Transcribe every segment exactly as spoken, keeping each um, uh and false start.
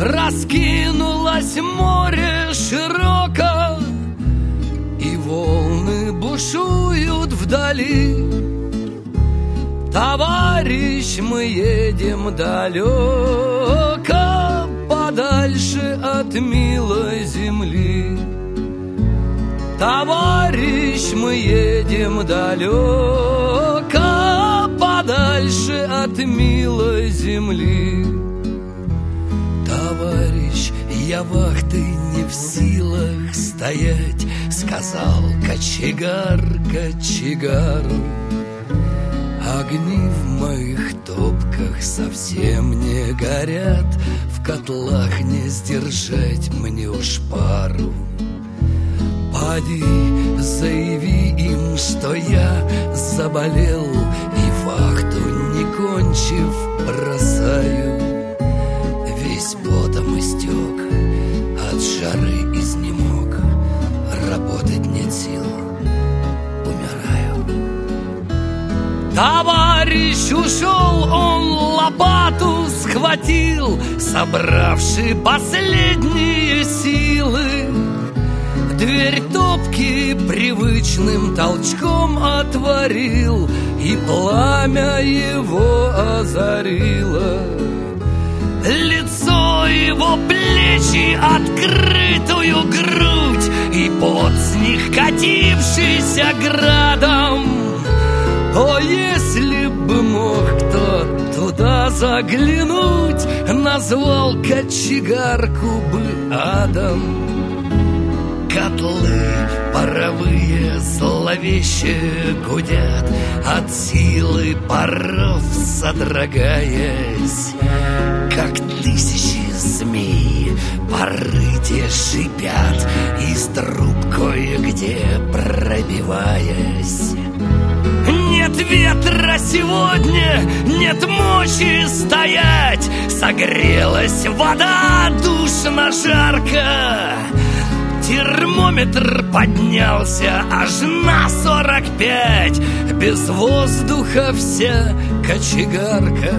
раскинулось море широко, и волны бушуют вдали. Товарищ, мы едем далеко, подальше от милой земли. Товарищ, мы едем далеко, подальше от милой земли. Товарищ, я вахты не в силах стоять, сказал кочегар кочегару. Огни в моих топках совсем не горят, в котлах не сдержать мне уж пару. Поди, заяви им, что я заболел, и вахту не кончив бросаю. Весь потом истек, от жары изнемог, работать нет сил, умираю. Товарищ ушел, он лопату схватил, собравши последние силы. Дверь топки привычным толчком отворил, и пламя его озарило. Лицо его, плечи, открытую грудь, и пот с них катившийся градом. О, если бы мог кто туда заглянуть, назвал кочегарку бы адом. Котлы паровые зловеще гудят, от силы паров содрогаясь. Как тысячи змей пары те шипят, из труб кое-где пробиваясь. Нет ветра сегодня, нет мочи стоять, согрелась вода душно жарко. Термометр поднялся аж на сорок пять, без воздуха вся кочегарка.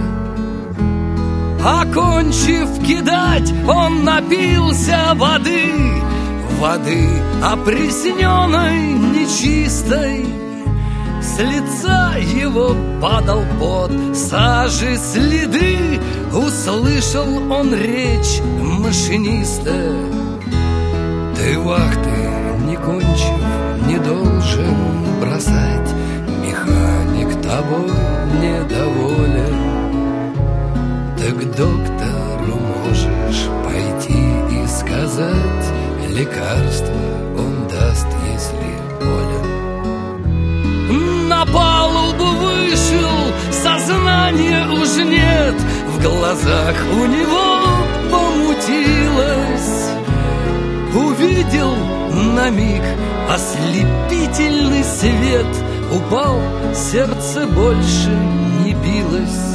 Окончив кидать, он напился воды, воды опресненной, нечистой. С лица его падал пот, сажи следы, услышал он речь машиниста. Ты вахты, не кончив, не должен бросать, механик тобой недоволен. Ты к доктору можешь пойти и сказать, лекарство он даст, если болен. На палубу вышел, сознания уж нет, в глазах у него помутилось. Увидел на миг ослепительный свет, упал, сердце больше не билось.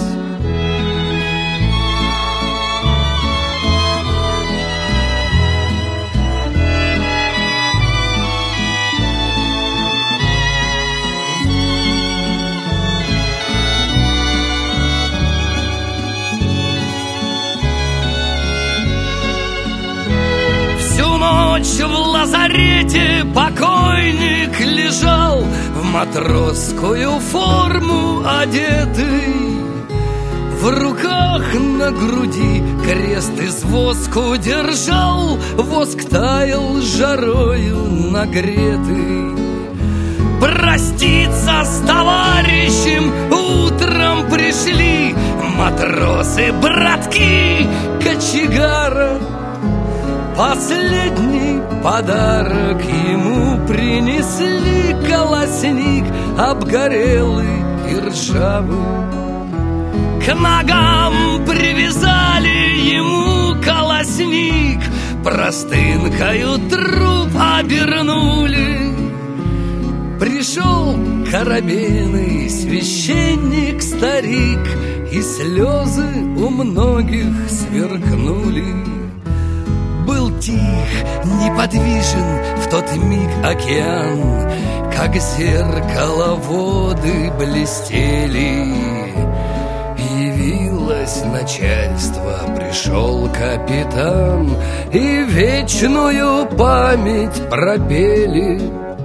Ночь в лазарете покойник лежал, в матросскую форму одетый. В руках на груди крест из воску держал, воск таял жарою нагретый. Проститься с товарищем утром пришли матросы, братки кочегара. Последний подарок ему принесли, колосник обгорелый и ржавый. К ногам привязали ему колосник, простынкою труп обернули. Пришел коробейный священник-старик, и слезы у многих сверкнули. Был тих, неподвижен в тот миг океан, как зеркало воды блестели. Явилась Собралось начальство, пришел капитан, и вечную память пропели.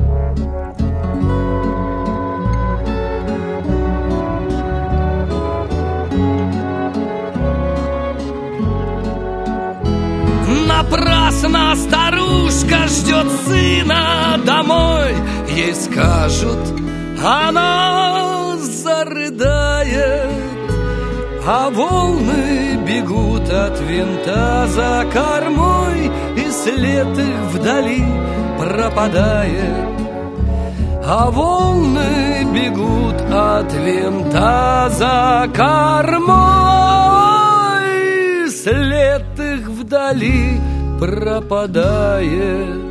Напрасно старушка ждет сына домой. Ей скажут, она зарыдает, а волны бегут от винта за кормой, и след их вдали пропадает. А волны бегут от винта за кормой, след их вдали пропадает.